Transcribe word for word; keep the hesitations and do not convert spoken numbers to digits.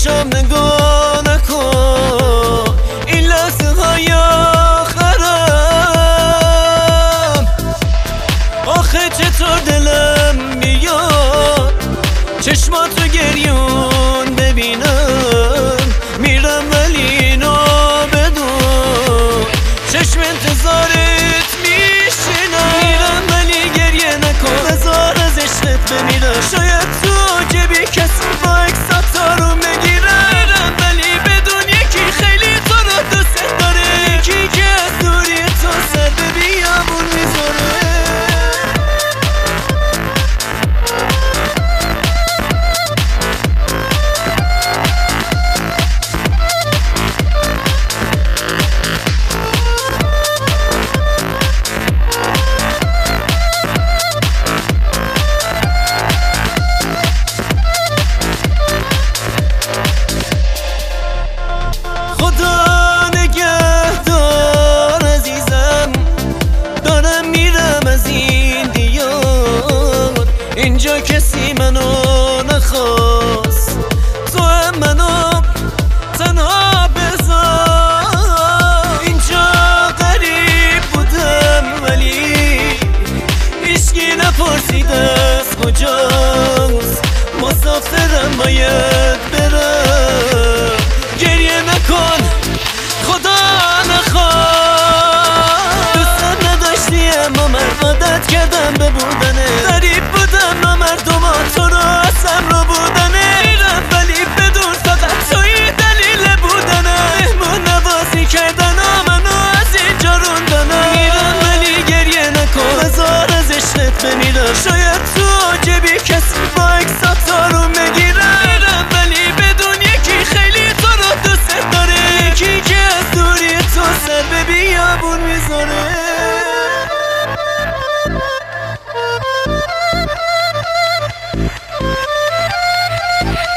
چشام نگاه نکن، این لحظه های آخرم. آخه چطور دلم میاد چشمات رو گریون ببینم، میرم ولی اینو بدون چشم انتظارت میشینم. میرم ولی گریه نکن، بذار از عشقت بمیرم. شاید تو جبی کسی با اکساتا رو بگیرم. میرم ولی بدون یکی خیلی تو رو دوست داره، یکی که از دوری تو سر به بیابون میذاره. اینجا کسی منو نخواست، تو هم منو تنها بذار. اینجا غریب بودم ولی هیچکی نپرسید از کجاست. مسافرم باید برم، گریه نکن خدا نخواد. دوستم نداشتی اما من عادت کردم به بودنه. غریب بودم و مردم تو رو اصم رو بودنه. میرم ولی بدون فقط توی دلیل بودنه. مهمون نوازی کردن منو از اینجا روندنه. میرم ولی گریه نکن، بذار از عشقت بمیرم. شاید تو جبی کسی با اکساتا رو بگیرم. میرم ولی بدون یکی خیلی تو رو دوست داره، یکی که از دوری تو سر به بیابون میذاره. We'll be right back.